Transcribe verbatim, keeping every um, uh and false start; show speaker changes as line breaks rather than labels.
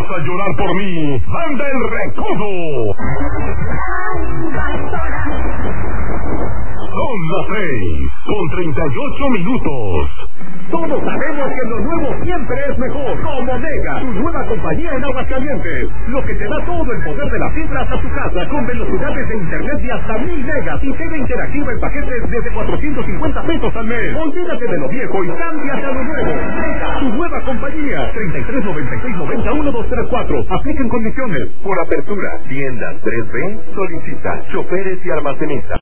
vas a llorar por mí. ¡Banda El Recodo! Son las seis, con treinta y ocho minutos.
Todos sabemos que lo nuevo siempre es mejor. Como Mega, tu nueva compañía en Aguascalientes. Lo que te da todo el poder de la fibra hasta tu casa, con velocidades de internet de hasta mil megas y T V interactiva en paquetes desde cuatrocientos cincuenta pesos al mes. Olvídate de lo viejo y cámbiate a lo nuevo. Mega, tu nueva compañía. treinta y tres noventa y seis noventa uno dos tres cuatro. Apliquen condiciones.
Por apertura, tiendas tres B, solicita choferes y almacenistas.